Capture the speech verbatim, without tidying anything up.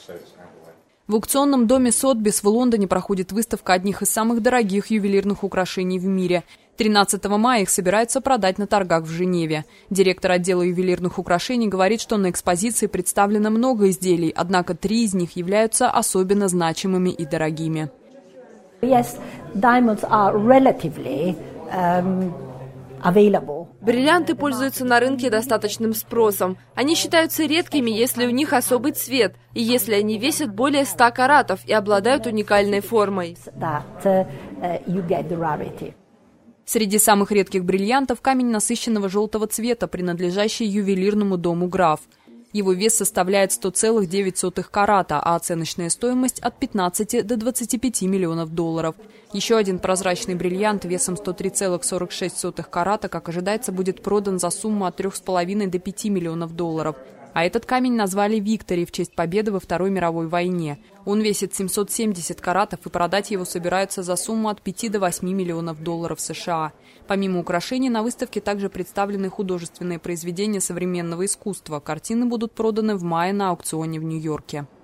В аукционном доме Сотбис в Лондоне проходит выставка одних из самых дорогих ювелирных украшений в мире. тринадцатого мая их собираются продать на торгах в Женеве. Директор отдела ювелирных украшений говорит, что на экспозиции представлено много изделий, однако три из них являются особенно значимыми и дорогими. Yes, diamonds are relatively, um... Бриллианты пользуются на рынке достаточным спросом. Они считаются редкими, если у них особый цвет, и если они весят более ста каратов и обладают уникальной формой. Среди самых редких бриллиантов камень насыщенного желтого цвета, принадлежащий ювелирному дому «Граф». Его вес составляет сто целых девять сотых карата, а оценочная стоимость от пятнадцати до двадцати пяти миллионов долларов. Еще один прозрачный бриллиант весом сто три целых сорок шесть сотых карата, как ожидается, будет продан за сумму от трёх с половиной до пяти миллионов долларов. А этот камень назвали «Виктори» в честь победы во Второй мировой войне. Он весит семьсот семьдесят каратов, и продать его собираются за сумму от пяти до восьми миллионов долларов США. Помимо украшений, на выставке также представлены художественные произведения современного искусства. Картины будут проданы в мае на аукционе в Нью-Йорке.